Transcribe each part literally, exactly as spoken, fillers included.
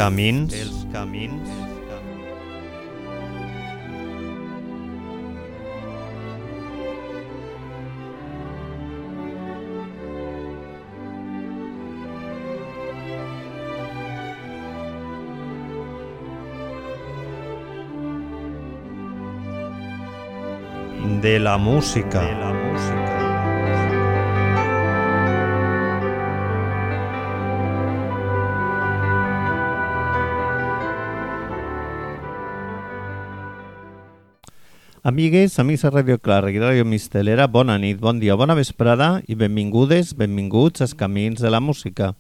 camins, els camins, de la música, de la música. Amigues, amics de Radio Clara i Radio Mistelera, bona nit, bon dia, bona vesprada i benvingudes, benvinguts als camins de la música.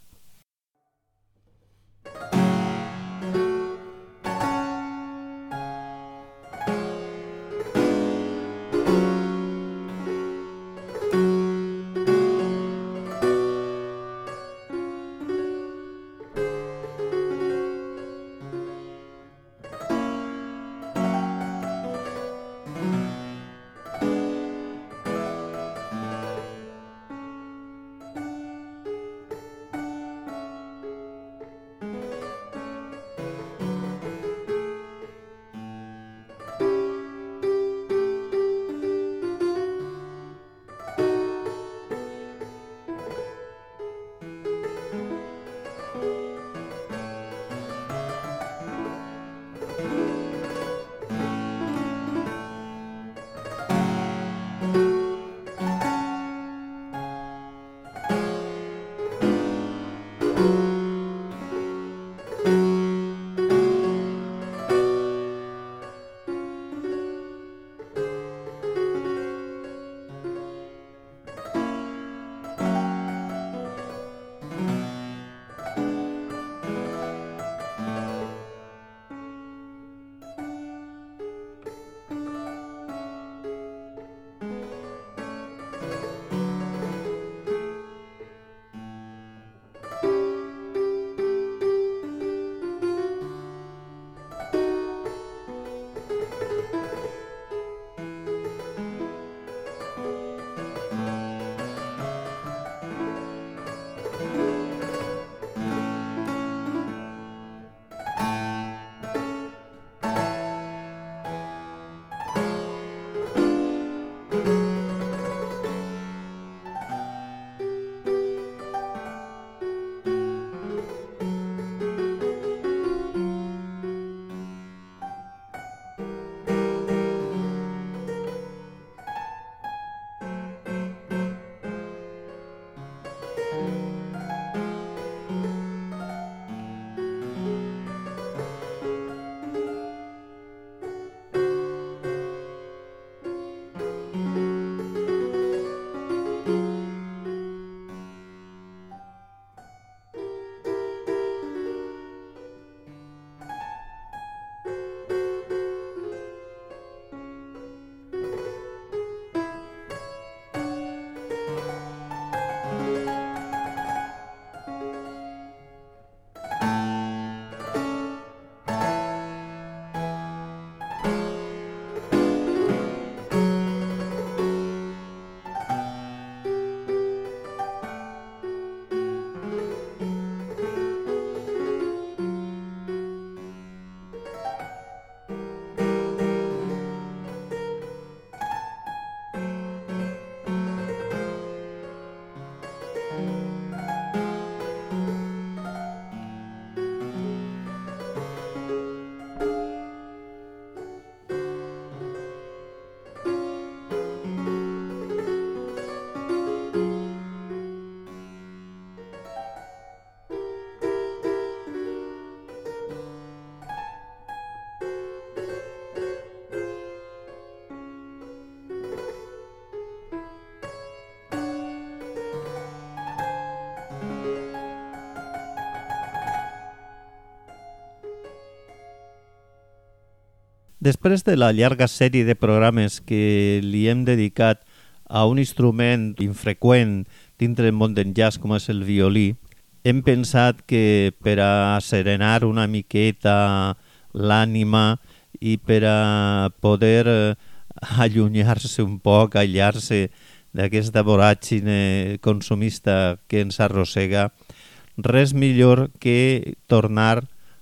Després de la llarga sèrie de programes que li hem dedicat a un instrument infreqüent dintre del món del jazz com és el violí, hem pensat que per a serenar una miqueta l'ànima i per a poder allunyar-se un poc, aïllar-se d'aquesta voràgine consumista que ens arrossega, res millor que tornar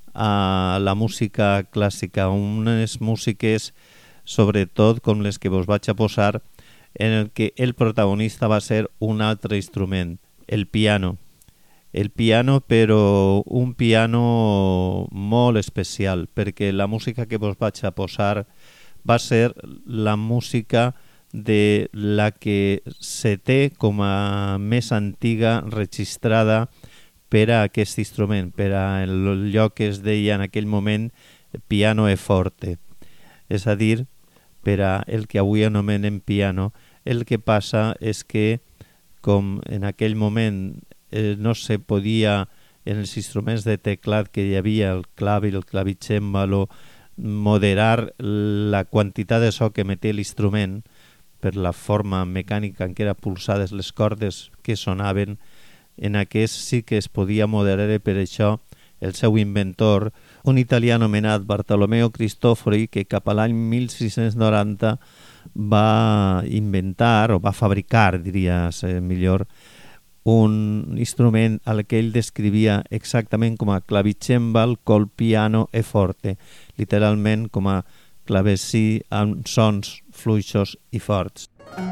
a la música clàssica, unes músiques, sobretot com les que vos vaig a posar, en el que el protagonista va ser un altre instrument, el piano. El piano, però un piano molt especial, perquè la música que vos vaig a posar va ser la música de la que se té com a més antiga registrada per a aquest instrument, per a allò que es deia en aquell moment piano e forte, és a dir, per a el que avui anomenem piano. El que passa és que, com en aquell moment eh, no se podia, en els instruments de teclat que hi havia, el clavi, el clavicèmbalo, moderar la quantitat de so que emetia l'instrument per la forma mecànica en què eren pulsades les cordes que sonaven, en aquest sí que es podia moderar, i per això el seu inventor, un italià anomenat Bartolomeo Cristofori, que cap a l'any mil sis-cents noranta va inventar, o va fabricar, diria millor, un instrument al que ell descrivia exactament com a clavicèmbal col piano e forte, literalment com a clavecí amb sons fluixos i forts.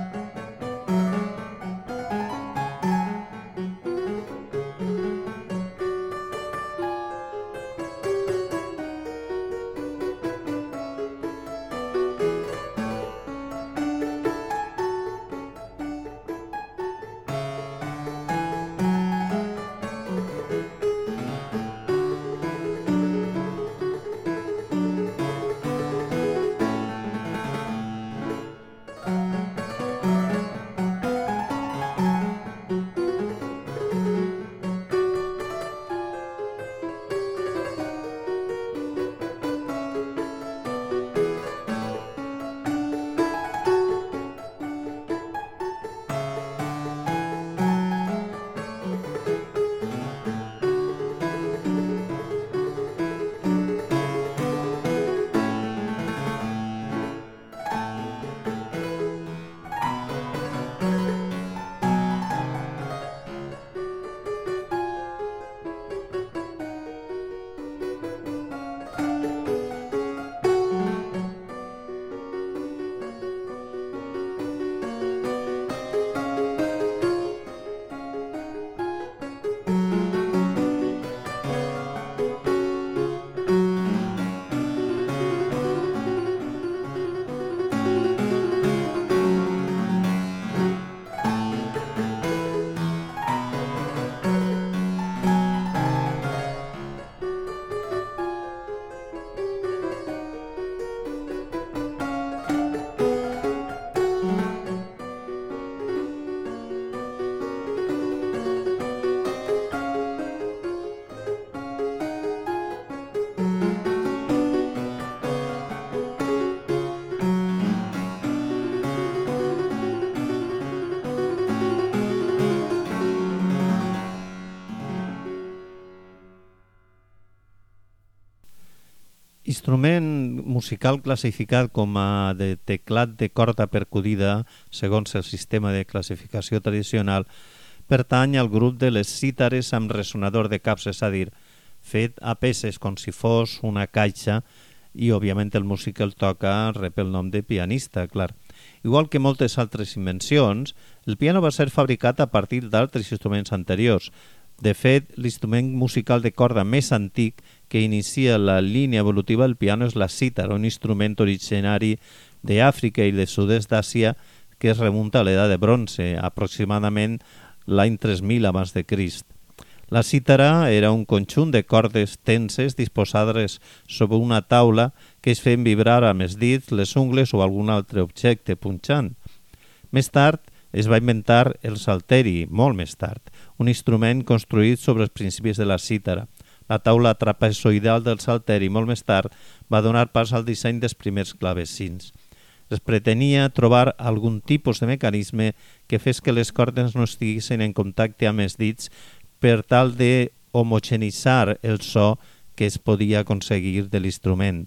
Instrument musical classificat com a de teclat de corda percudida, segons el sistema de classificació tradicional, pertany al grup de les cítares amb ressonador de caps, és a dir, fet a peces com si fos una caixa, i òbviament el músic que el toca rep el nom de pianista, clar. Igual que moltes altres invencions, el piano va ser fabricat a partir d'altres instruments anteriors. De fet, l'instrument musical de corda més antic que inicia la línia evolutiva del piano és la cítara, un instrument originari d'Àfrica i del sud-est d'Àsia que es remunta a l'edat de bronze, aproximadament l'any tres mil abans de Crist. La cítara era un conjunt de cordes tenses disposades sobre una taula que es feien vibrar amb els dits, les ungles o algun altre objecte punxant. Més tard es va inventar el salteri, molt més tard, un instrument construït sobre els principis de la cítara. La taula trapezoidal del salteri, molt més tard, va donar pas al disseny dels primers clavecins. Es pretenia trobar algun tipus de mecanisme que fes que les cordes no estiguessin en contacte amb els dits per tal de homogeneïtzar el so que es podia aconseguir de l'instrument.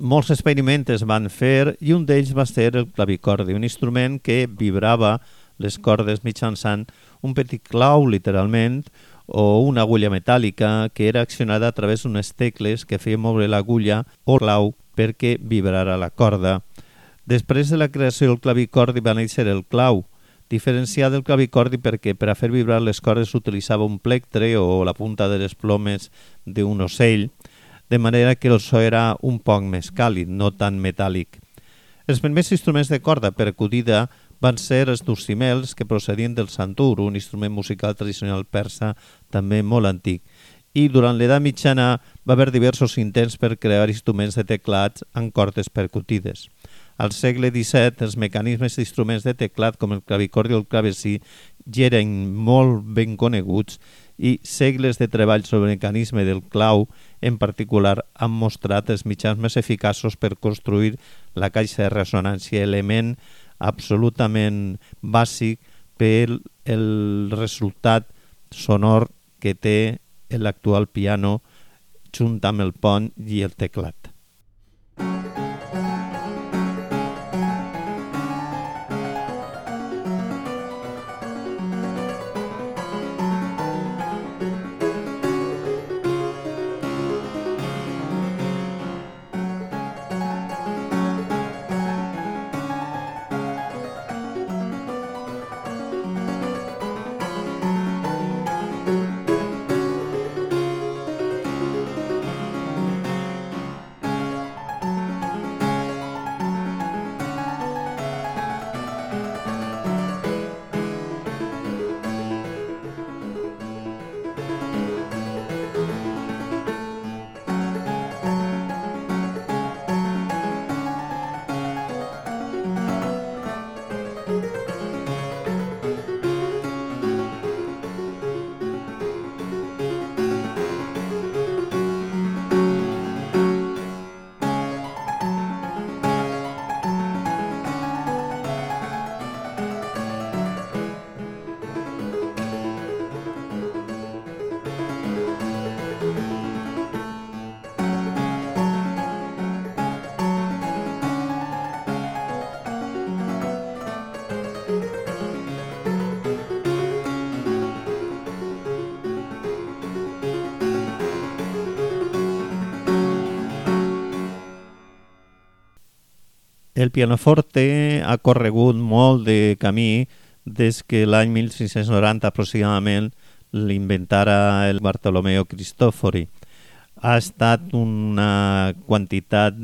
molts experiments es van fer i un d'ells va ser el clavicordi, un instrument que vibrava les cordes mitjançant un petit clau, literalment, o una agulla metàl·lica que era accionada a través d'unes tecles que feien moure l'agulla o clau perquè vibrara la corda. Després de la creació del clavicordi va néixer el clau, diferenciat del clavicordi perquè per a fer vibrar les cordes s'utilitzava un plectre o la punta de les plomes d'un ocell, de manera que el so era un poc més càlid, no tan metàl·lic. Els primers instruments de corda percutida van ser els dulcimels que procedien del santur, un instrument musical tradicional persa també molt antic. I durant l'edat mitjana va haver diversos intents per crear instruments de teclats amb cordes percutides. Al segle disset, els mecanismes d'instruments de teclat com el clavicordi o el clavecí ja eren molt ben coneguts i segles de treball sobre el mecanisme del clau, en particular, han mostrat els mitjans més eficaços per construir la caixa de ressonància, element absolutament bàsic per el resultat sonor que té l'actual piano junt amb el pont i el teclat. El pianoforte ha corregut molt de camí des que l'any mil cinc-cents noranta aproximadament l'inventara el Bartolomeo Cristofori. Ha estat una quantitat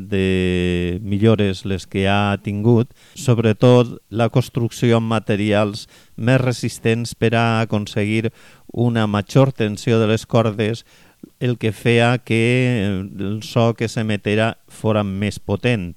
de millores les que ha tingut, sobretot la construcció amb materials més resistents per a aconseguir una major tensió de les cordes, el que feia que el so que s'emetera fora més potent.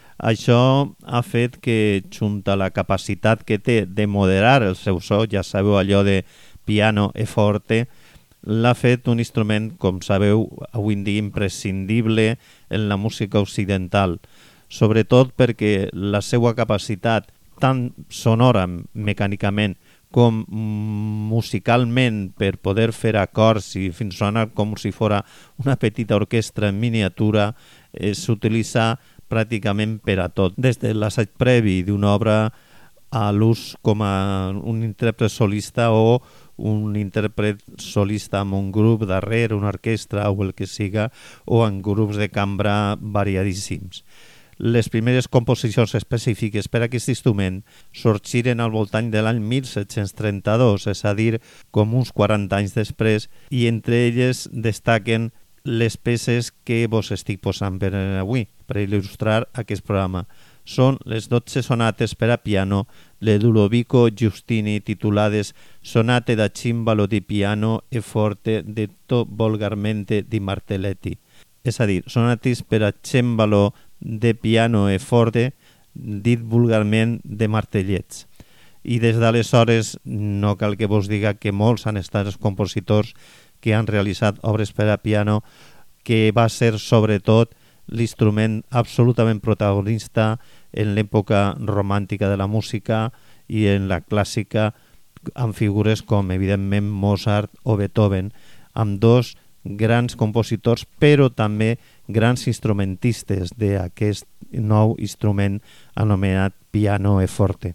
Això ha fet que, junt a la capacitat que té de moderar el seu so, ja sabeu allò de piano e forte, l'ha fet un instrument, com sabeu, avui en dia imprescindible en la música occidental, sobretot perquè la seva capacitat, tant sonora mecànicament com musicalment per poder fer acords i fins sonar com si fos una petita orquestra en miniatura, eh, s'utilitza pràcticament per a tot, des de l'assaig previ d'una obra a l'ús com a un intèrpret solista o un intèrpret solista amb un grup darrere, una orquestra o el que siga, o en grups de cambra variadíssims. Les primeres composicions específiques per a aquest instrument sorgiren al voltant de l'any mil set-cents trenta-dos, és a dir, com uns quaranta anys després, i entre elles destaquen les peces que vos estic posant per avui, per il·lustrar aquest programa. Són les dotze sonates per a piano de Ludovico Giustini titulades Sonate da cimbalo di piano e forte detto volgarmente di martelletti. És a dir, sonates per a cembalo de piano e forte dit vulgarment de martellets. I des d'aleshores no cal que vos diga que molts han estat els compositors que han realitzat obres per a piano, que va ser sobretot l'instrument absolutament protagonista en l'època romàntica de la música i en la clàssica, amb figures com evidentment Mozart o Beethoven, amb dos grans compositors, però també grans instrumentistes d'aquest nou instrument anomenat piano e forte.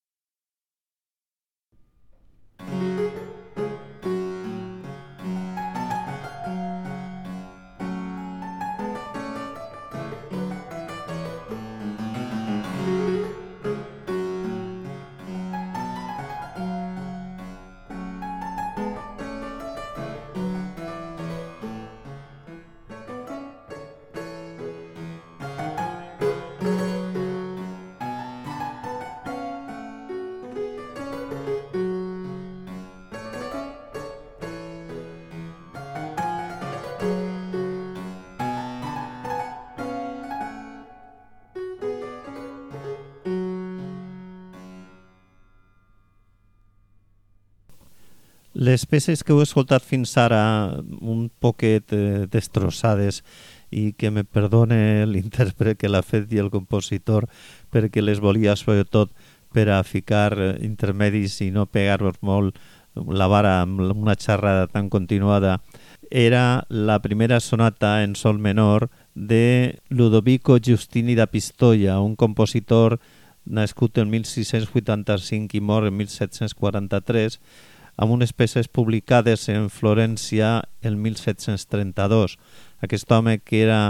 Les peces que heu escoltat fins ara, un poquet eh, destrossades, i que me perdone l'intèrpret que l'ha fet i el compositor, perquè les volia sobretot per a ficar intermedis i no pegar-los molt la vara amb una xerrada tan continuada, era la primera sonata en sol menor de Ludovico Giustini da Pistoia, un compositor nascut en mil sis-cents vuitanta-cinc i mort en mil set-cents quaranta-tres, amb unes peces publicades en Florència el mil set-cents trenta-dos. Aquest home, que era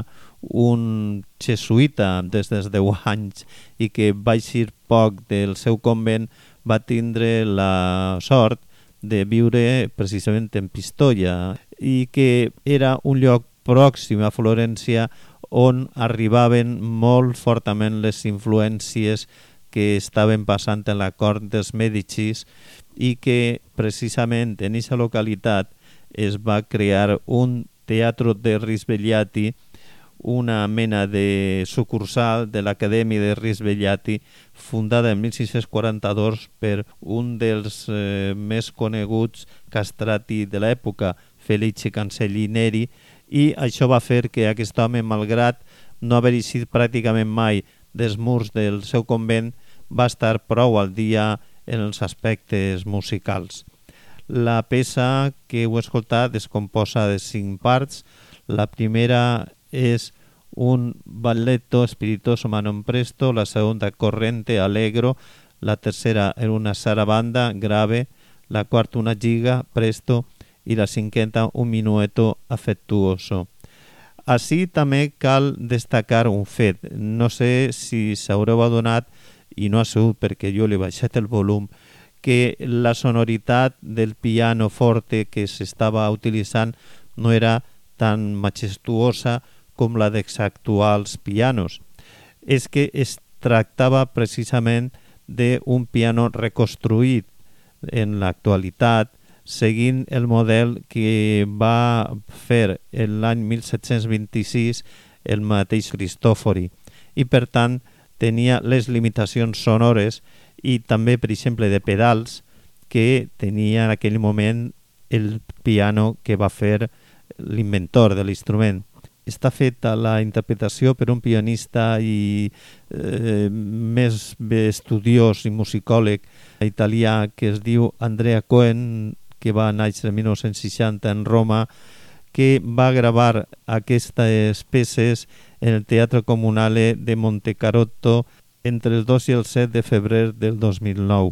un jesuïta des dels deu anys i que va eixir poc del seu convent, va tindre la sort de viure precisament en Pistoia, i que era un lloc pròxim a Florència on arribaven molt fortament les influències que estaven passant en la cort dels Mèdicis, i que precisament en aquesta localitat es va crear un teatre de Risvegliati, una mena de sucursal de l'Acadèmia de Risvegliati, fundada en mil sis-cents quaranta-dos per un dels eh, més coneguts castrati de l'època, Felice Cancellineri, i això va fer que aquest home, malgrat no haver eixit pràcticament mai dels murs del seu convent, va estar prou al dia en els aspectes musicals. La peça que heu escoltat es composa de cinc parts. La primera és un balletto spiritoso ma non presto, la segunda corrente allegro, la tercera era una sarabanda grave, la quarta una giga presto i la cinquena un minueto afectuoso. Així també cal destacar un fet. No sé si s'haureu adonat, i no ha sigut perquè jo li he baixat el volum, que la sonoritat del piano forte que s'estava utilitzant no era tan majestuosa com la dels actuals pianos. És que es tractava precisament d'un piano reconstruït en l'actualitat, seguint el model que va fer l'any mil set-cents vint-i-sis el mateix Cristòfori, i per tant tenia les limitacions sonores i també, per exemple, de pedals que tenia en aquell moment el piano que va fer l'inventor de l'instrument. Està feta la interpretació per un pianista i eh, més estudiós i musicòleg italià que es diu Andrea Cohen, que va néixer en mil nou-cents seixanta en Roma, que va gravar aquestes peces en el Teatre Comunale de Montecarotto entre el dos i el set de febrer del dos mil nou.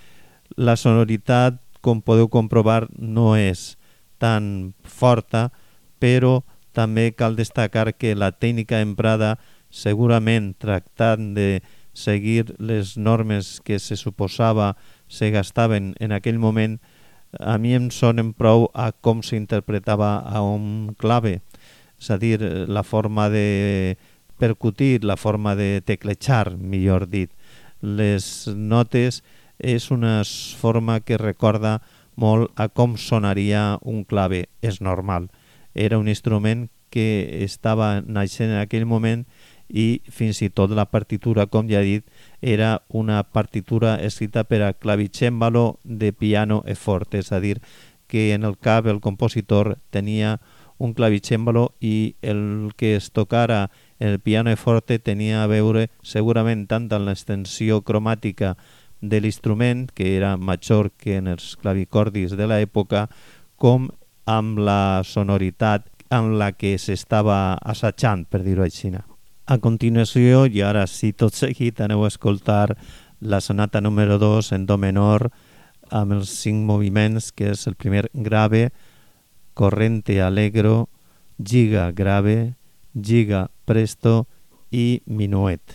La sonoritat, com podeu comprovar, no és tan forta, però també cal destacar que la tècnica emprada, segurament tractant de seguir les normes que se suposava se gastaven en aquell moment, a mi em sonen prou a com s'interpretava a un clave, és a dir, la forma de percutir, la forma de teclejar, millor dit. Les notes és una forma que recorda molt a com sonaria un clave, és normal. Era un instrument que estava naixent en aquell moment i fins i tot la partitura, com ja he dit, era una partitura escrita per a clavicèmbalo de piano e forte, és a dir, que en el cap el compositor tenia un clavicèmbalo i el que es tocara en el piano e forte tenia a veure segurament tant amb l'extensió cromàtica de l'instrument, que era major que en els clavicordis de l'època, com amb la sonoritat en la que s'estava assajant, per dir-ho així. A continuació, i ara sí tot seguit, aneu a escoltar la sonata número dos en do menor amb els cinc moviments, que és el primer grave, corrente allegro, giga grave, giga presto i minuet.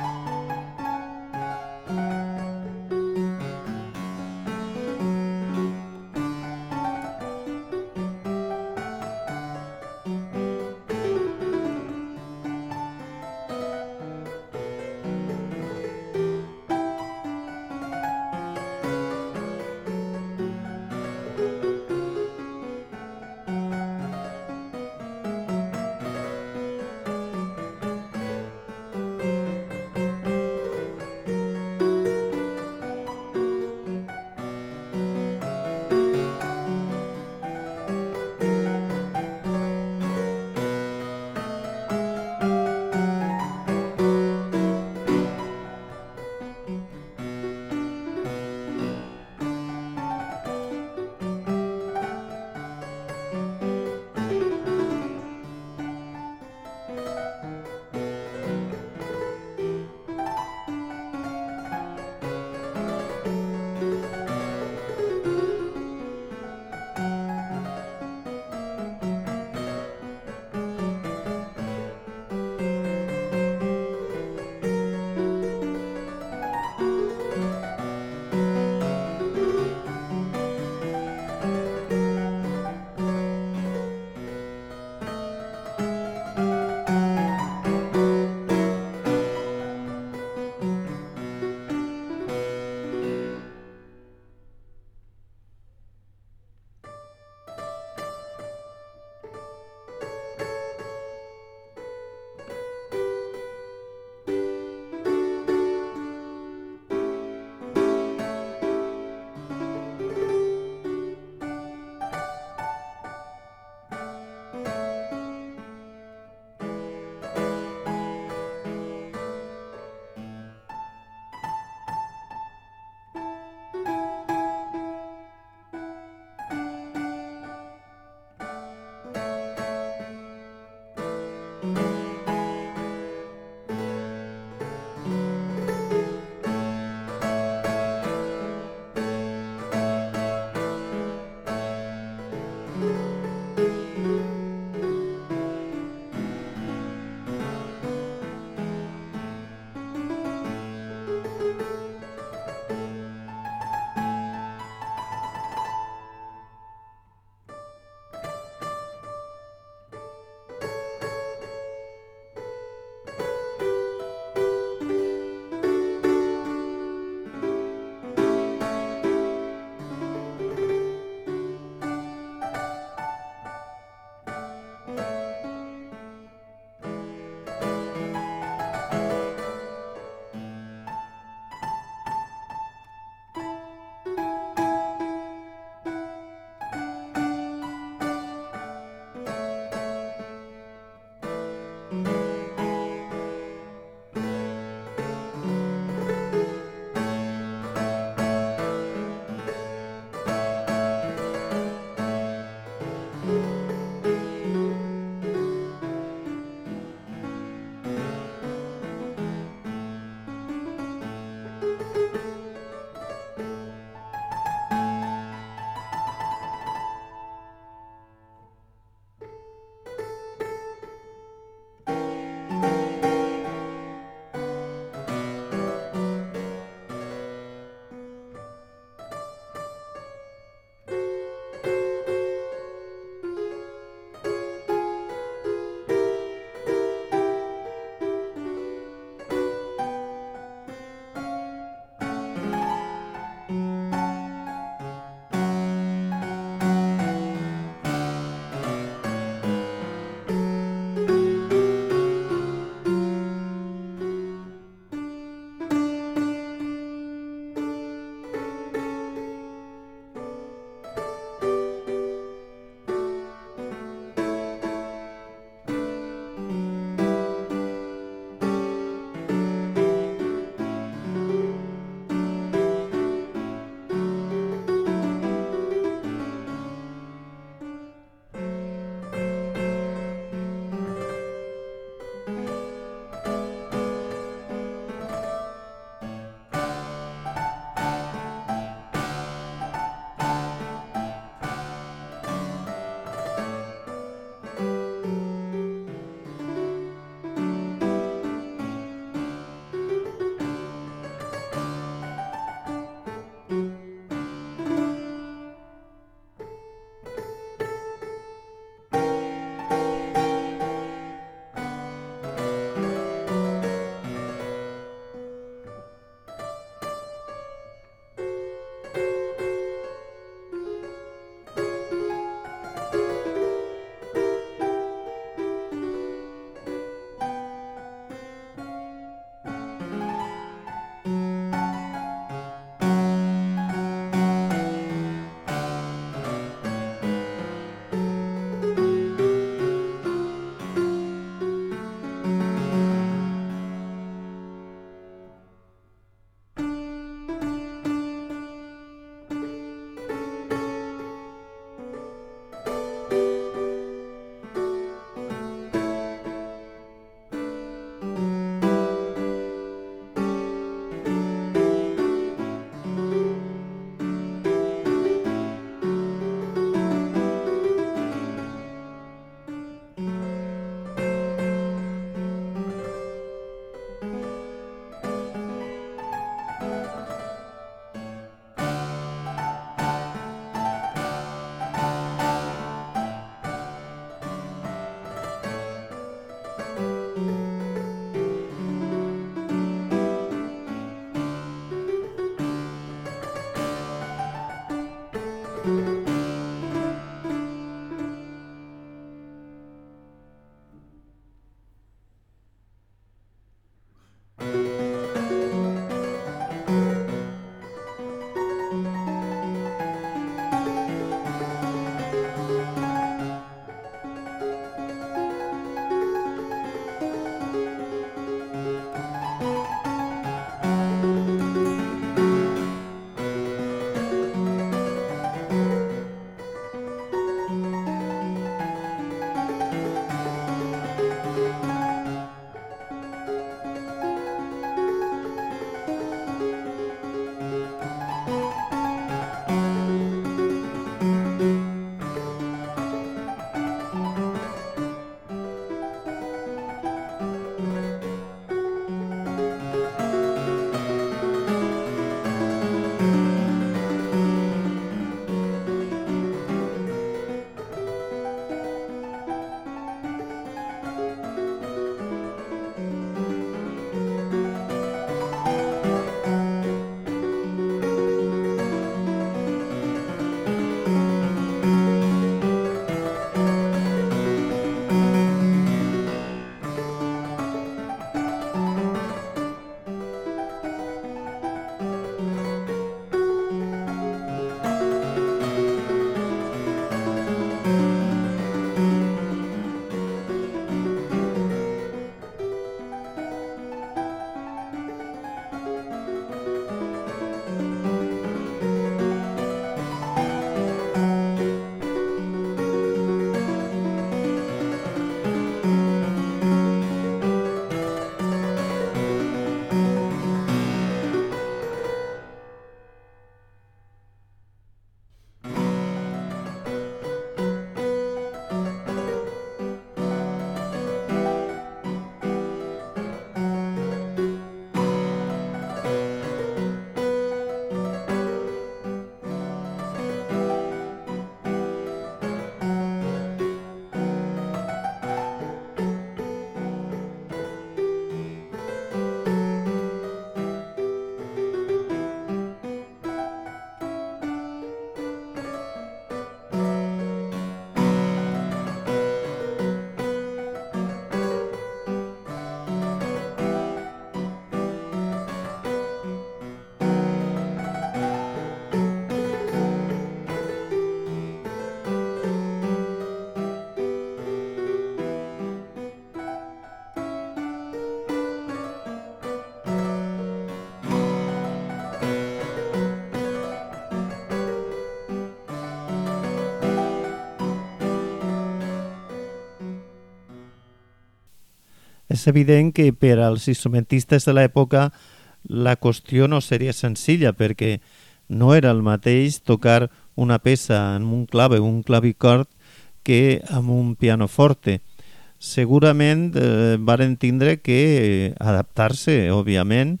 És evident que per als instrumentistes de l'època la qüestió no seria senzilla, perquè no era el mateix tocar una peça en un clave, un clavicord, que amb un pianoforte. Segurament eh, varen tindre que adaptar-se, òbviament,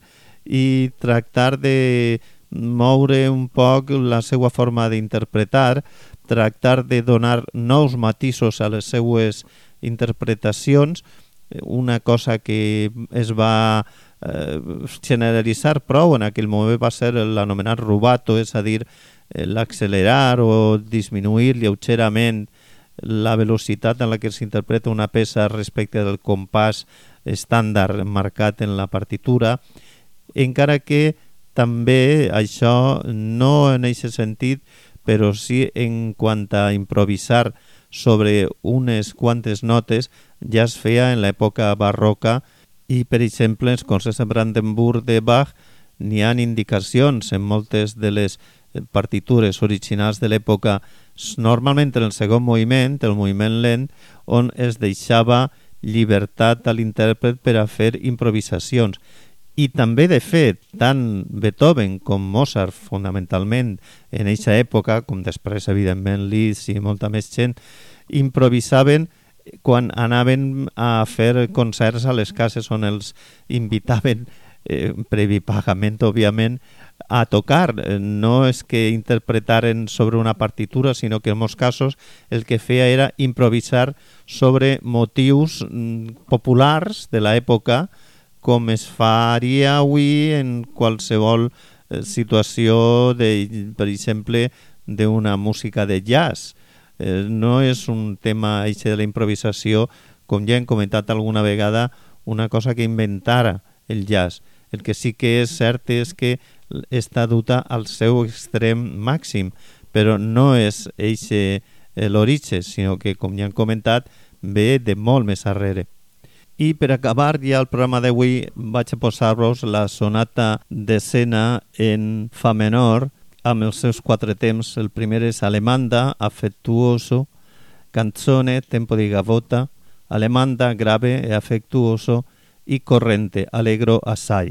i tractar de moure un poc la seva forma d'interpretar, tractar de donar nous matisos a les seues interpretacions, una cosa que es va eh, generalitzar prou en aquell moment va ser l'anomenat rubato, és a dir, l'accelerar o disminuir lleugerament la velocitat en la que s'interpreta una peça respecte del compàs estàndard marcat en la partitura, encara que també això no en aquest sentit, però sí en quant a improvisar sobre unes quantes notes ja es feia en l'època barroca i, per exemple, els concerts de Brandenburg de Bach n'hi ha indicacions en moltes de les partitures originals de l'època, normalment en el segon moviment, el moviment lent, on es deixava llibertat a l'intèrpret per a fer improvisacions. I també, de fet, tant Beethoven com Mozart, fonamentalment, en aquesta època, com després, evidentment, Liszt i molta més gent, improvisaven quan anaven a fer concerts a les cases on els invitaven, eh, previ pagament, òbviament, a tocar. No és que interpretaren sobre una partitura, sinó que en molts casos el que feia era improvisar sobre motius populars de l'època, com es faria avui en qualsevol eh, situació, de, per exemple, d'una música de jazz. Eh, no és un tema eixe de la improvisació, com ja hem comentat alguna vegada, una cosa que inventara el jazz. El que sí que és cert és que està duta al seu extrem màxim, però no és eixe l'origen, sinó que, com ja hem comentat, ve de molt més arrere. I per acabar ja el programa d'avui vaig a posar-vos la sonata d'escena en fa menor amb els seus quatre temps. El primer és Alemanda, affettuoso, canzone, tempo di gavota, Alemanda, grave e affettuoso, y corrente, allegro assai.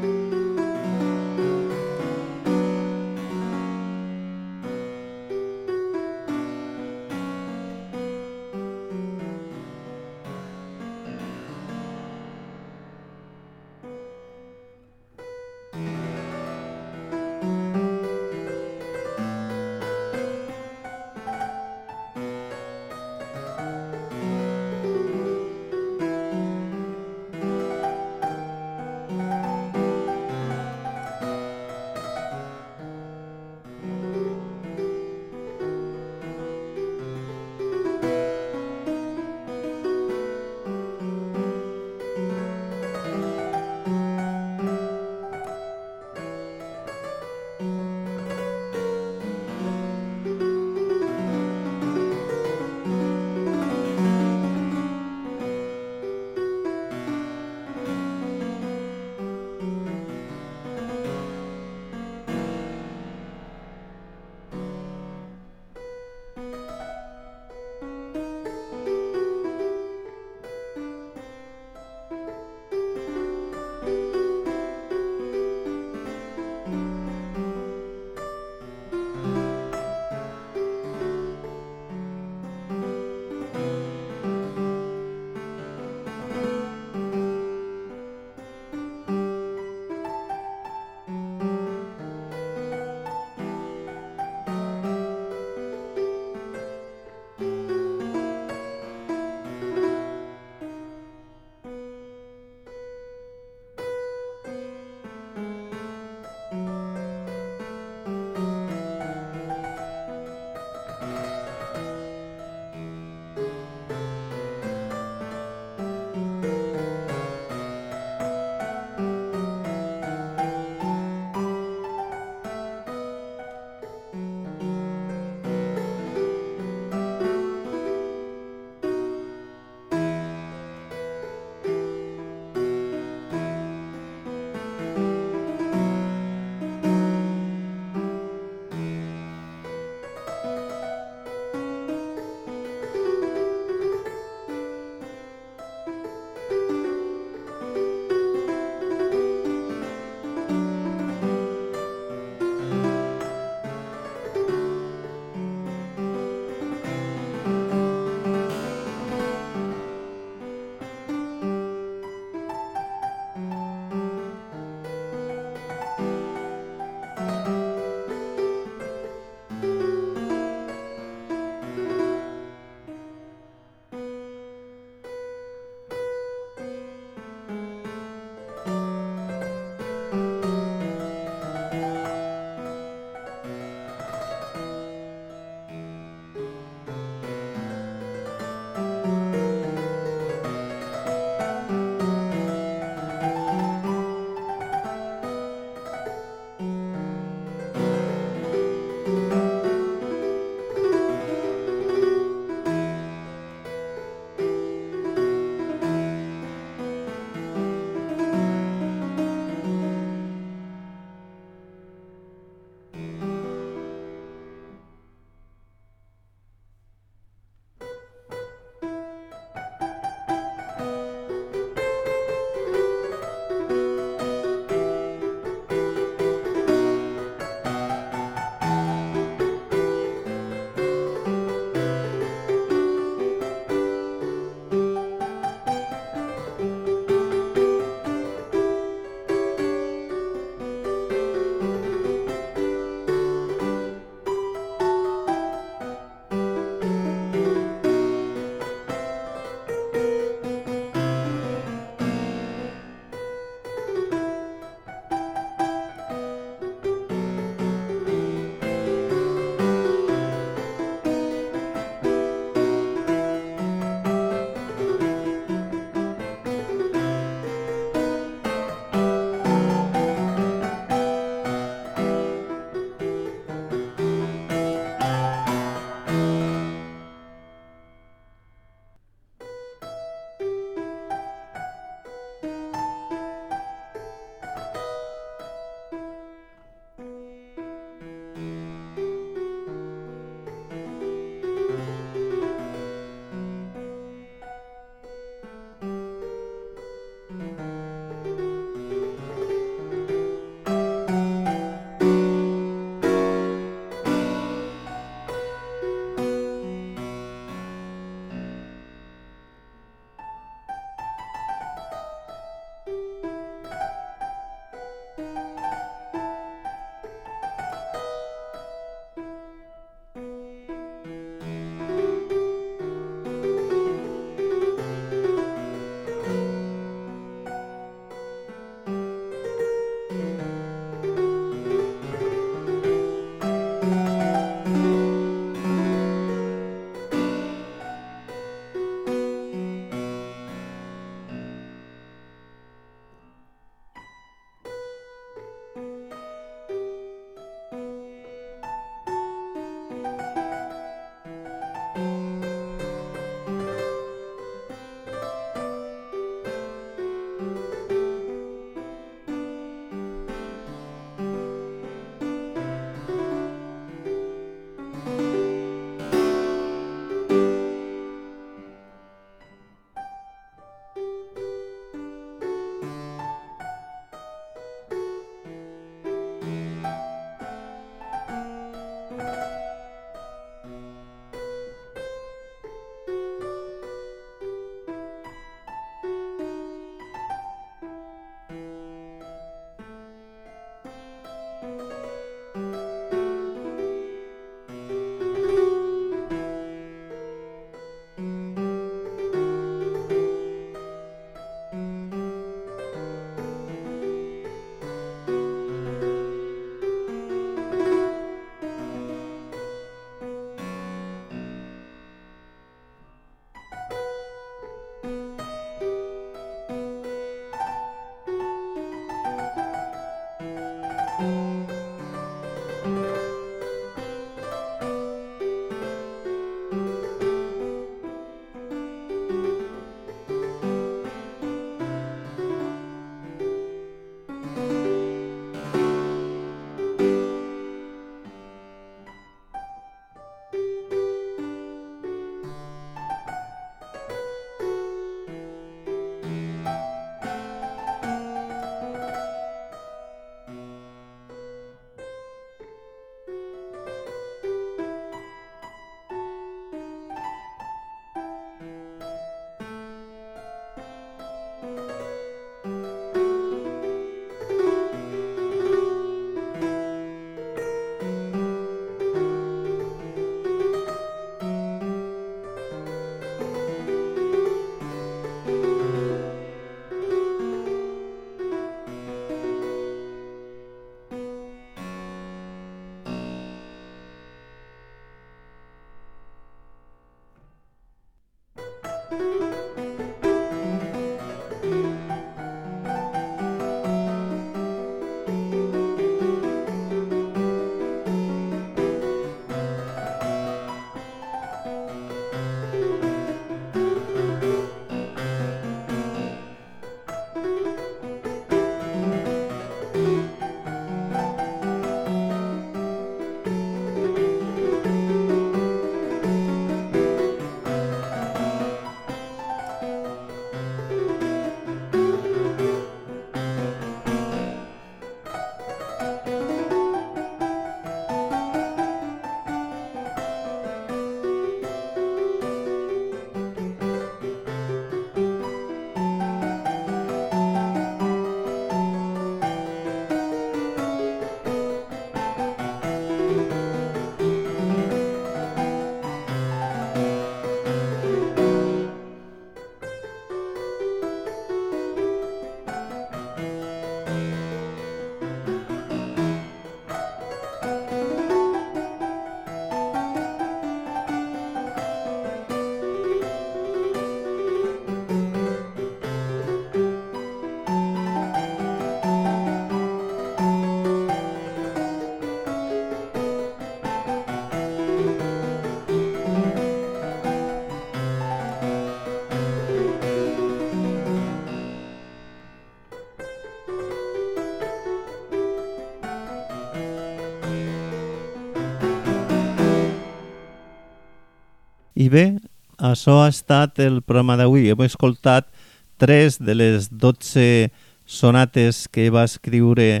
I bé, això ha estat el programa d'avui. Hem escoltat tres de les dotze sonates que va escriure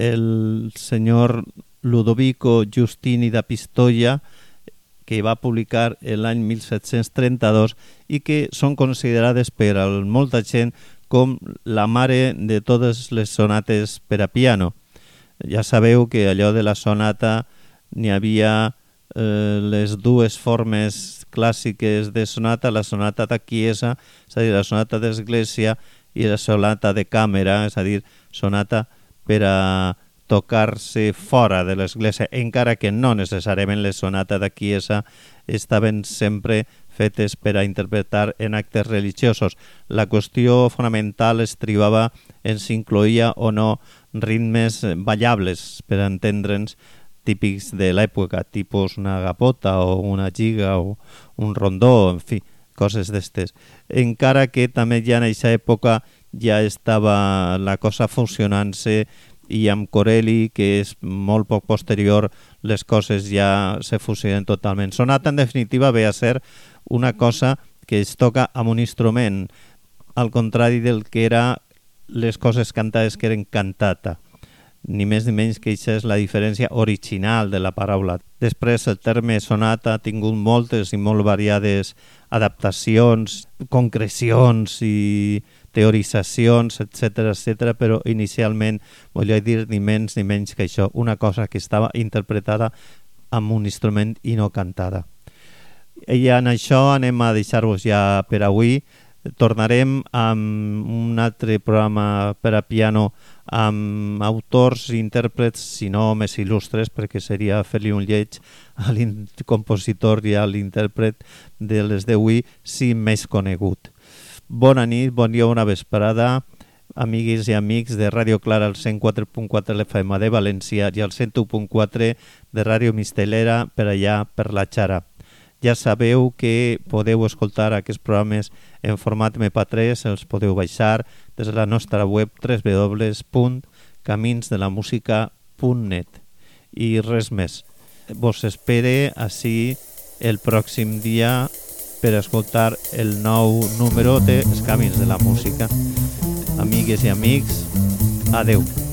el senyor Ludovico Giustini da Pistoia, que va publicar l'any mil set-cents trenta-dos i que són considerades per a molta gent com la mare de totes les sonates per a piano. Ja sabeu que allò de la sonata n'hi havia eh, les dues formes clàssiques de sonata, la sonata da chiesa, és a dir, la sonata d'església, i la sonata de càmera, és a dir, sonata per a tocar-se fora de l'església, encara que no necessàriament les sonates de chiesa estaven sempre fetes per a interpretar en actes religiosos. La qüestió fonamental es tribava en si incloïa o no ritmes ballables, per entendre'ns, típics de l'època, tipus una gapota o una giga o un rondó, en fi, coses d'estes. Encara que també ja en aquesta època ja estava la cosa fusionant-se i amb Corelli, que és molt poc posterior, les coses ja se fusionen totalment. Sonata, en definitiva, ve a ser una cosa que es toca amb un instrument, al contrari del que era les coses cantades que eren cantata. Ni més ni menys que això és la diferència original de la paraula. Després el terme sonata ha tingut moltes i molt variades adaptacions, concrecions i teoritzacions, etcètera, etcètera, però inicialment volia dir ni menys ni menys que això, una cosa que estava interpretada amb un instrument i no cantada. I en això anem a deixar-vos ja per avui. Tornarem amb un altre programa per a piano amb autors i intèrprets, si no més il·lustres, perquè seria fer-li un lleig a l'incompositor i a l'intèrpret de les d'avui, si més conegut. Bona nit, bon dia, bona vesprada, amigues i amics de Ràdio Clara al cent quatre punt quatre F M de València i al cent u punt quatre de Ràdio Mistelera per allà per la Xara. Ja sabeu que podeu escoltar aquests programes en format eme pe tres, els podeu baixar des de la nostra web w w w punt camins de la música punt net. I res més. Vos espere així el pròxim dia per escoltar el nou número de Els Camins de la Música. Amigues i amics, adeu.